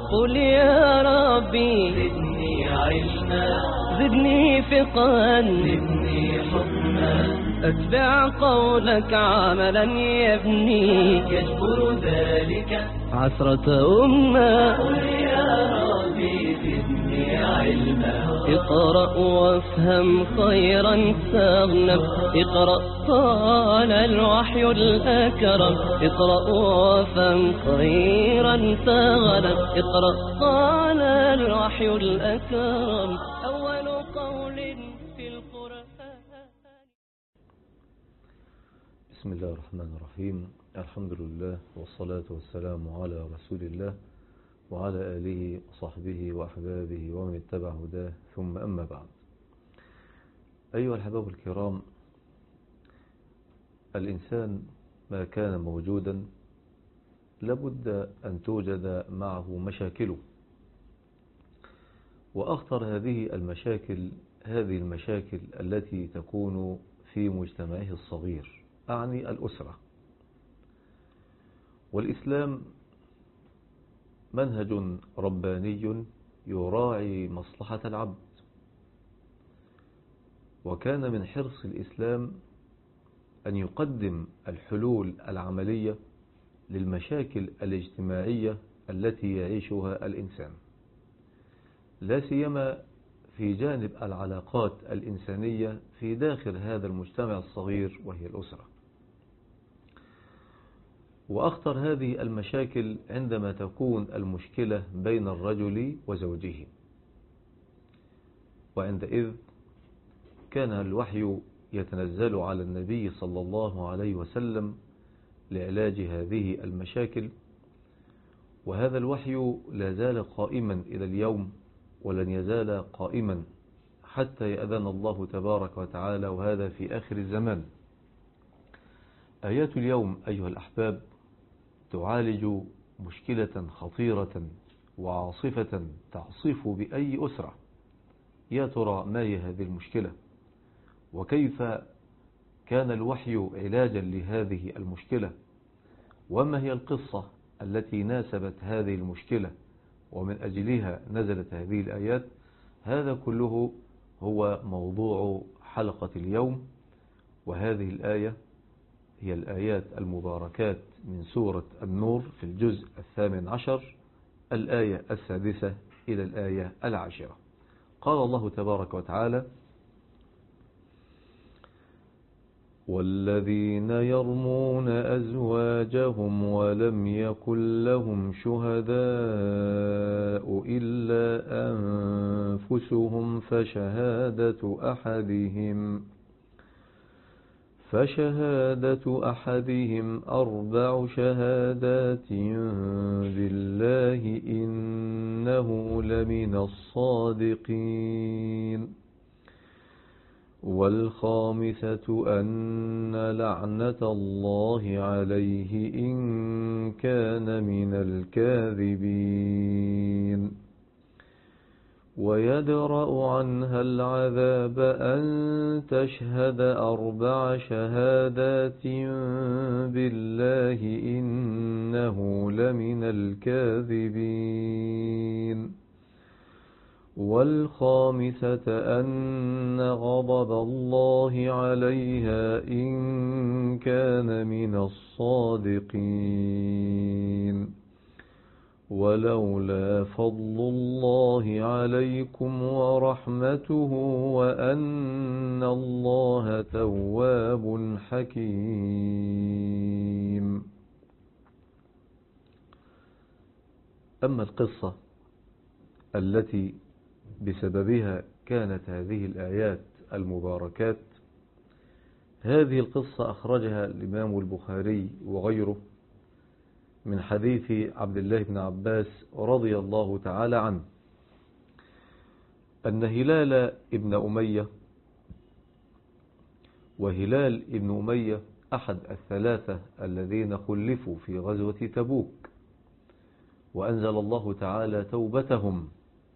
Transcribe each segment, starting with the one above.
قل يا ربي زدني علما، زدني فقها، زدني حكما، أتبع قولك عملا يبني، يجبر ذلك عثرة أمة. قل يا ربي زدني علما، اقرأ وافهم خيرا تغنم، اقرأ قال الوحي الأكرم، اقرأ وافهم خيرا تغنم، اقرأ قال الوحي الأكرم، أول قول في القرآن. بسم الله الرحمن الرحيم. الحمد لله والصلاة والسلام على رسول الله وعلى آله وصحبه وأحبابه ومن اتبع هداه، ثم أما بعد. أيها الأحباب الكرام، الإنسان ما كان موجودا لابد أن توجد معه مشاكله، وأخطر هذه المشاكل التي تكون في مجتمعه الصغير، أعني الأسرة. والإسلام منهج رباني يراعي مصلحة العبد، وكان من حرص الإسلام أن يقدم الحلول العملية للمشاكل الاجتماعية التي يعيشها الإنسان، لا سيما في جانب العلاقات الإنسانية في داخل هذا المجتمع الصغير وهي الأسرة. وأخطر هذه المشاكل عندما تكون المشكلة بين الرجل وزوجه، وعندئذ كان الوحي يتنزل على النبي صلى الله عليه وسلم لعلاج هذه المشاكل، وهذا الوحي لا زال قائما إلى اليوم، ولن يزال قائما حتى يأذن الله تبارك وتعالى، وهذا في آخر الزمان. آيات اليوم أيها الأحباب تعالج مشكلة خطيرة وعاصفة تعصف بأي أسرة. يا ترى ما هي هذه المشكلة؟ وكيف كان الوحي علاجا لهذه المشكلة؟ وما هي القصة التي ناسبت هذه المشكلة ومن أجلها نزلت هذه الآيات؟ هذا كله هو موضوع حلقة اليوم، وهذه الآية هي الآيات المباركات من سورة النور في الجزء 18، الآية 6 إلى الآية 10. قال الله تبارك وتعالى: والذين يرمون أزواجهم ولم يكن لهم شهداء إلا أنفسهم فشهادة أحدهم 4 شهادات بالله إنه لمن الصادقين، والخامسة أن لعنة الله عليه إن كان من الكاذبين، ويدرأ عنها العذاب أن تشهد 4 شهادات بالله إنه لمن الكاذبين، والخامسة أن غضب الله عليها إن كان من الصادقين، ولولا فضل الله عليكم ورحمته وأن الله تواب حكيم. أما القصة التي بسببها كانت هذه الآيات المباركات، هذه القصة أخرجها الإمام البخاري وغيره من حديث عبد الله بن عباس رضي الله تعالى عنه، أن هلال ابن أمية، وهلال ابن أمية أحد ال3 الذين خلفوا في غزوة تبوك، وأنزل الله تعالى توبتهم،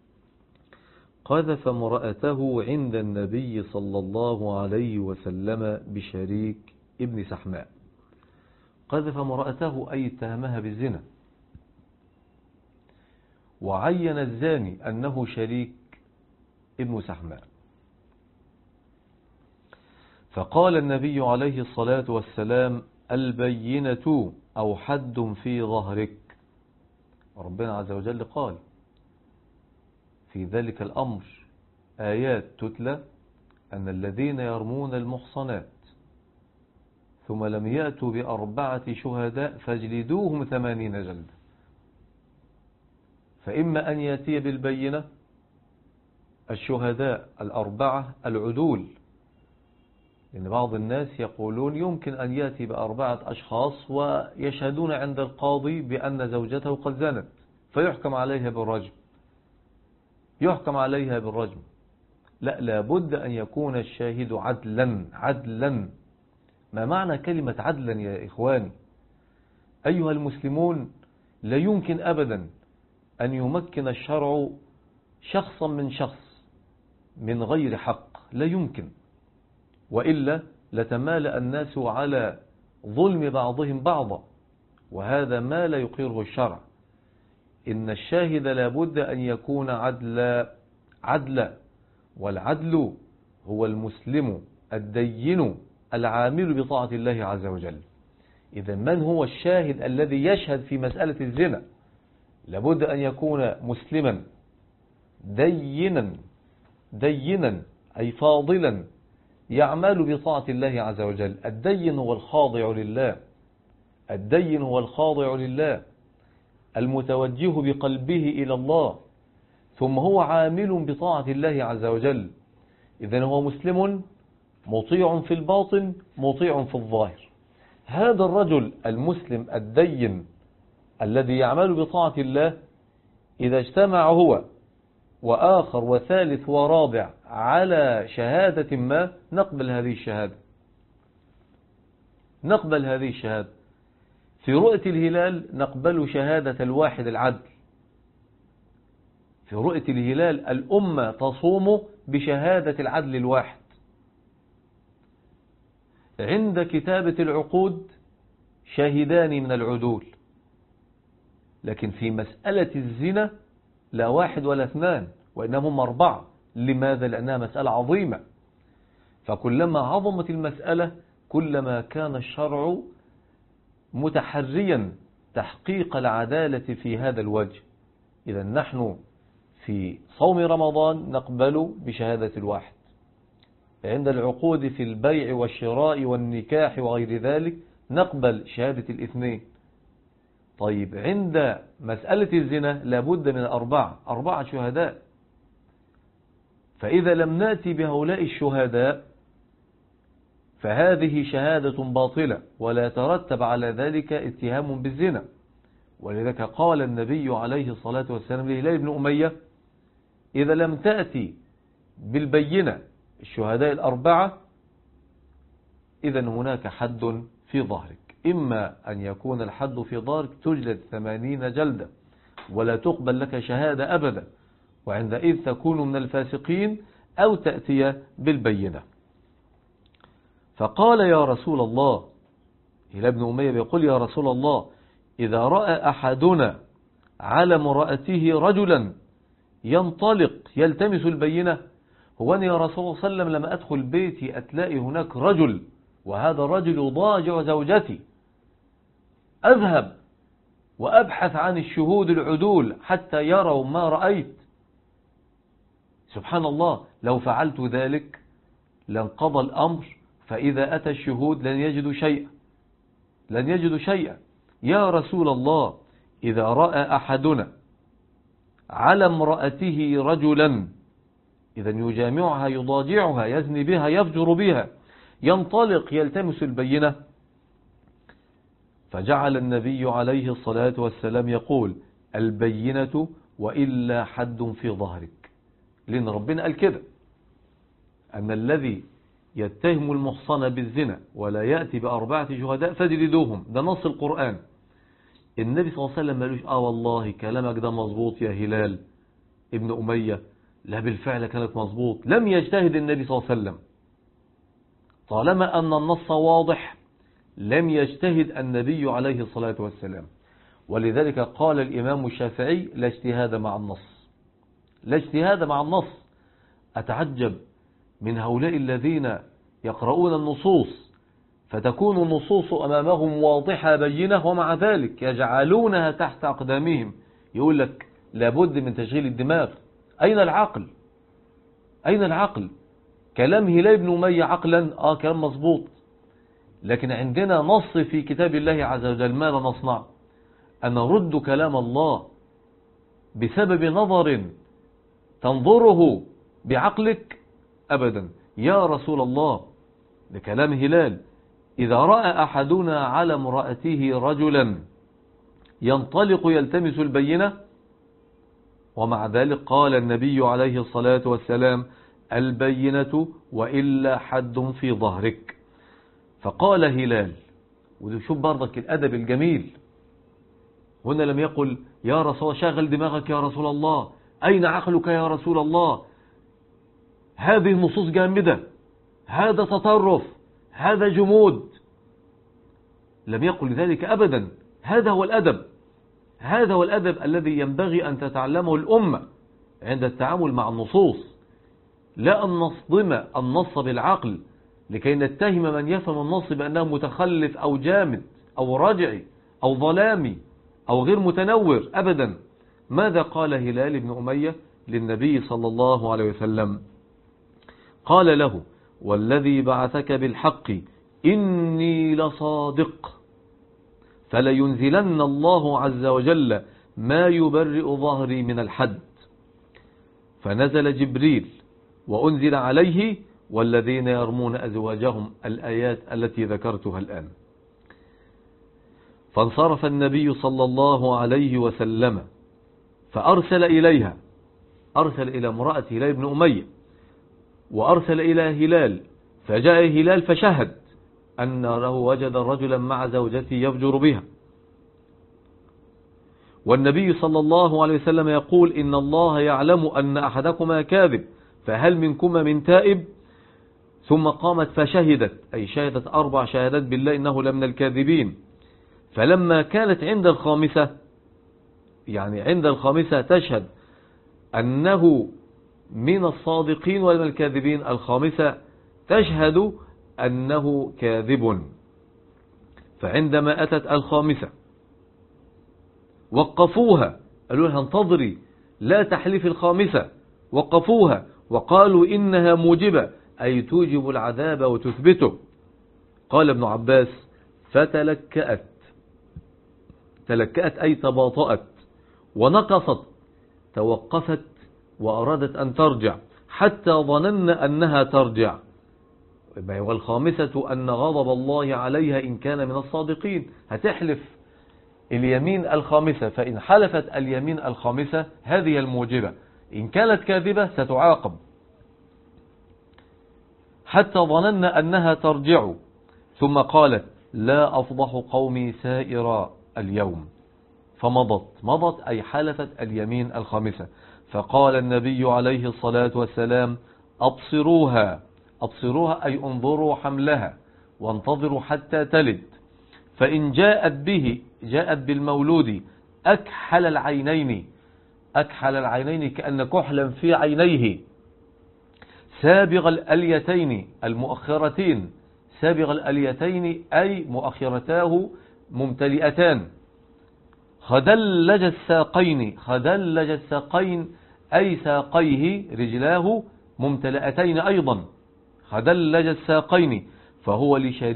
قذف امرأته عند النبي صلى الله عليه وسلم بشريك ابن سحماء. قذف امرأته أي اتهمها بالزنا، وعين الزاني أنه شريك ابن سحماء. فقال النبي عليه الصلاة والسلام: البينة أو حد في ظهرك. ربنا عز وجل قال في ذلك الأمر آيات تتلى أن الذين يرمون المحصنات ثم لم يأتوا ب4 شهداء فاجلدوهم 80 جلدة. فإما أن يأتي بالبينة الشهداء 4 العدول، لأن بعض الناس يقولون يمكن أن يأتي ب4 أشخاص ويشهدون عند القاضي بأن زوجته قد زنت فيحكم عليها بالرجم، يحكم عليها بالرجم. لا، لابد أن يكون الشاهد عدلا. ما معنى كلمة عدلا يا إخواني؟ أيها المسلمون، لا يمكن أبدا أن يمكن الشرع شخصا من شخص من غير حق، لا يمكن، وإلا لتمالأ الناس على ظلم بعضهم بعضا، وهذا ما لا يقره الشرع. إن الشاهد لابد أن يكون عدلا، والعدل هو المسلم الدين العامل بطاعة الله عز وجل. إذا من هو الشاهد الذي يشهد في مسألة الزنا؟ لابد أن يكون مسلما دينا أي فاضلا يعمل بطاعة الله عز وجل. الدين هو الخاضع لله المتوجه بقلبه إلى الله، ثم هو عامل بطاعة الله عز وجل. إذن هو مسلم مطيع في الباطن مطيع في الظاهر. هذا الرجل المسلم الدين الذي يعمل بطاعة الله إذا اجتمع هو وآخر وثالث ورابع على شهادة ما نقبل هذه الشهادة. في رؤية الهلال نقبل شهادة الواحد العدل. في رؤية الهلال الأمة تصوم بشهادة العدل الواحد. عند كتابة العقود شاهدان من العدول، لكن في مسألة الزنا لا 1 ولا 2 وإنهم 4. لماذا؟ لأنها مسألة عظيمة، فكلما عظمت المسألة كلما كان الشرع متحريا تحقيق العدالة في هذا الوجه. إذا نحن في صوم رمضان نقبل بشهادة الواحد، عند العقود في البيع والشراء والنكاح وغير ذلك نقبل شهادة الاثنين. طيب عند مسألة الزنا لابد من 4 شهداء، فإذا لم نأتي بهؤلاء الشهداء فهذه شهادة باطلة ولا يترتب على ذلك اتهام بالزنا. ولذلك قال النبي عليه الصلاة والسلام لهلال بن أمية: إذا لم تأتي بالبينة الشهداء 4 إذن هناك حد في ظهرك، إما أن يكون الحد في ظهرك تجلد 80 جلدة ولا تقبل لك شهادة أبدا، وعندئذ تكون من الفاسقين، أو تأتي بالبينة. فقال: يا رسول الله، هلال بن أمية بيقول: يا رسول الله، إذا رأى أحدنا على امرأته رجلا ينطلق يلتمس البينة، هو أن يا رسول الله صلى الله عليه وسلم لما أدخل بيتي أتلاقي هناك رجل وهذا الرجل يضاجع زوجتي، أذهب وأبحث عن الشهود العدول حتى يروا ما رأيت. سبحان الله، لو فعلت ذلك لانقضى الأمر، فإذا أتى الشهود لن يجدوا شيئا. يا رسول الله، إذا رأى أحدنا على امرأته رجلا، إذا يجامعها يضاجعها يزني بها يفجر بها، ينطلق يلتمس البينة. فجعل النبي عليه الصلاة والسلام يقول: البينة وإلا حد في ظهرك. لأن ربنا قال كده، أن الذي يتهم المحصن بالزنا ولا يأتي ب4 شهداء فاجلدوهم، ده نص القرآن. النبي صلى الله عليه وسلم مالوش والله كلامك ده مظبوط يا هلال ابن أمية، لا بالفعل كانت مظبوط. لم يجتهد النبي صلى الله عليه وسلم، طالما أن النص واضح لم يجتهد النبي عليه الصلاة والسلام. ولذلك قال الإمام الشافعي: لا اجتهاد مع النص، لا اجتهاد مع النص. أتعجب من هؤلاء الذين يقرؤون النصوص فتكون النصوص أمامهم واضحة بينة، ومع ذلك يجعلونها تحت أقدامهم. يقول لك لابد من تشغيل الدماغ. أين العقل؟ أين العقل؟ كلام هلال بن أمية عقلا كلام مظبوط، لكن عندنا نص في كتاب الله عز وجل، ماذا نصنع؟ أن نرد كلام الله بسبب نظر تنظره بعقلك؟ أبدا. يا رسول الله، لكلام هلال: إذا رأى أحدنا على امرأته رجلا ينطلق يلتمس البينة، ومع ذلك قال النبي عليه الصلاة والسلام: البينة وإلا حد في ظهرك. فقال هلال، وشوف برضك الأدب الجميل، هنا لم يقل: يا رسول الله شغل دماغك يا رسول الله، أين عقلك يا رسول الله، هذه النصوص جامدة، هذا تطرف، هذا جمود. لم يقل ذلك أبدا. هذا هو الأدب، هذا هو الأدب الذي ينبغي أن تتعلمه الأمة عند التعامل مع النصوص، لا أن نصدم النص بالعقل لكي نتهم من يفهم النص بأنه متخلف أو جامد أو رجعي أو ظلامي أو غير متنور أبدا. ماذا قال هلال بن أمية للنبي صلى الله عليه وسلم؟ قال له: والذي بعثك بالحق إني لصادق، فلينزلن الله عز وجل ما يبرئ ظهري من الحد. فنزل جبريل وأنزل عليه: والذين يرمون أزواجهم، الآيات التي ذكرتها الآن. فانصرف النبي صلى الله عليه وسلم فأرسل إليها، أرسل إلى امرأة هلال بن أمية، وأرسل إلى هلال، فجاء هلال فشهد أن له وجد رجلا مع زوجته يفجر بها. والنبي صلى الله عليه وسلم يقول: إن الله يعلم أن أحدكما كاذب، فهل منكما من تائب؟ ثم قامت فشهدت، أي شهدت 4 شهادات بالله إنه لمن الكاذبين. فلما كانت عند الخامسة، يعني عند الخامسة تشهد أنه من الصادقين ومن الكاذبين، الخامسة تشهد أنه كاذب. فعندما أتت الخامسة وقفوها، قالوا لها: انتظري لا تحلف الخامسة. وقفوها وقالوا: إنها موجبة، أي توجب العذاب وتثبته. قال ابن عباس: فتلكأت، تلكأت أي تباطأت، ونقصت، توقفت وأرادت أن ترجع، حتى ظننا أنها ترجع. والخامسة أن غضب الله عليها إن كان من الصادقين، هتحلف اليمين الخامسة، فإن حلفت اليمين الخامسة هذه الموجبة، إن كانت كاذبة ستعاقب. حتى ظننا أنها ترجع، ثم قالت: لا أفضح قومي سائر اليوم. فمضت أي حلفت اليمين الخامسة. فقال النبي عليه الصلاة والسلام: أبصروها، أبصروها أي انظروا حملها وانتظروا حتى تلد، فإن جاءت به، جاءت بالمولود أكحل العينين، أكحل العينين كأن كحلا في عينيه، سابغ الأليتين المؤخرتين، سابغ الأليتين أي مؤخرتاه ممتلئتان، خدلج الساقين، خدلج الساقين أي ساقيه رجلاه ممتلئتين أيضا، خدلج الساقين. فهو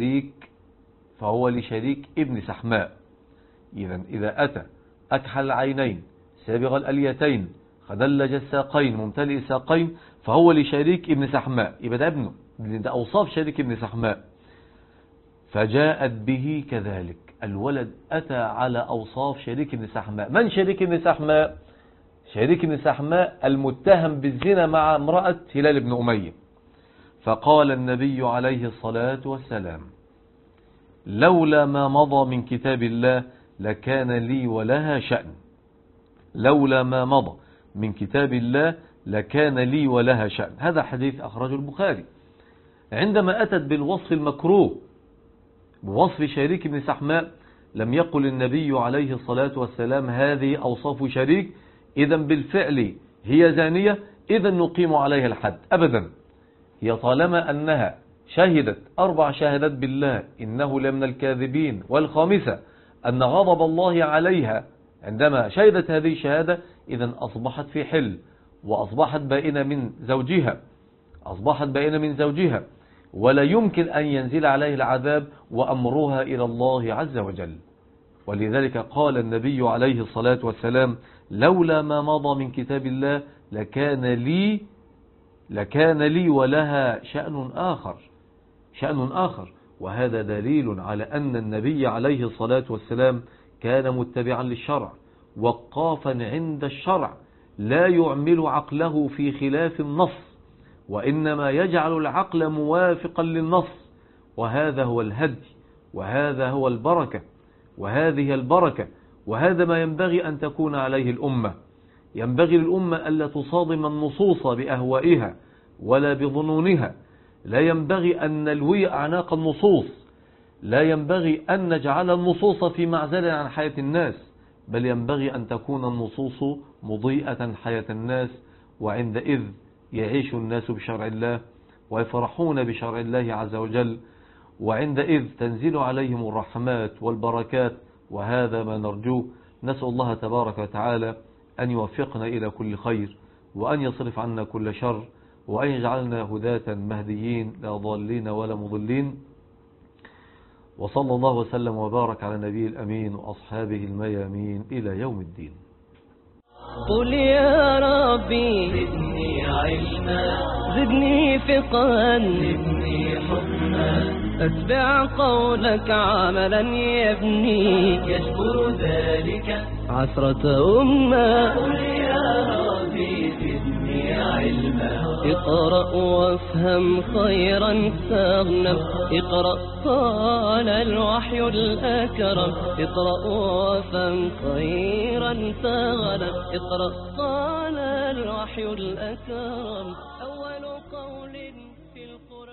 لشريك ابن سحماء. إذا أتى أكحل العينين سابغ الأليتين خدلج الساقين ممتلئ الساقين فهو لشريك ابن سحماء، يبقى ده ابنه، ده أوصاف شريك ابن سحماء. فجاءت به كذلك، الولد أتى على أوصاف شريك ابن سحماء. من شريك ابن سحماء؟ شريك ابن سحماء المتهم بالزنا مع امرأة هلال بن أمية. فقال النبي عليه الصلاة والسلام: لولا ما مضى من كتاب الله لكان لي ولها شأن، لولا ما مضى من كتاب الله لكان لي ولها شأن. هذا حديث أخرجه البخاري. عندما أتت بالوصف المكروه بوصف شريك بن سحماء لم يقل النبي عليه الصلاة والسلام هذه أوصاف شريك إذا بالفعل هي زانية إذا نقيم عليها الحد، أبدا. هي طالما أنها شهدت 4 شهادات بالله إنه لمن الكاذبين، والخامسة أن غضب الله عليها عندما شهدت هذه الشهادة، إذا أصبحت في حل وأصبحت بائنة من زوجها، ولا يمكن أن ينزل عليه العذاب، وأمرها إلى الله عز وجل. ولذلك قال النبي عليه الصلاة والسلام: لولا ما مضى من كتاب الله لكان لي ولها شأن آخر. وهذا دليل على أن النبي عليه الصلاة والسلام كان متبعا للشرع، وقافا عند الشرع، لا يعمل عقله في خلاف النص، وإنما يجعل العقل موافقا للنص. وهذا هو الهدي، وهذا هو البركة، وهذه البركة، وهذا ما ينبغي أن تكون عليه الأمة. ينبغي للأمة ألا تصادم النصوص بأهوائها ولا بظنونها. لا ينبغي أن نلوي أعناق النصوص، لا ينبغي أن نجعل النصوص في معزل عن حياة الناس، بل ينبغي أن تكون النصوص مضيئة حياة الناس. وعندئذ يعيش الناس بشرع الله ويفرحون بشرع الله عز وجل، وعندئذ تنزل عليهم الرحمات والبركات، وهذا ما نرجوه. نسأل الله تبارك وتعالى أن يوفقنا إلى كل خير، وأن يصرف عنا كل شر، وأن يجعلنا هداة مهديين لا ضالين ولا مضلين. وصلى الله وسلم وبارك على نبي الأمين وأصحابه الميامين إلى يوم الدين. قل يا ربي زدني علما، زدني فقها، زدني حكما، أتبع قولك عملا يبني، يجبر ذلك عثرة أمة. قل يا ربي زدني علما، اقرأ وافهم خيرا تغنم، اقرأ قال الوحي الأكرم، اقرأ وافهم خيرا تغنم، اقرأ قال الوحي الأكرم. أول قول في القرآن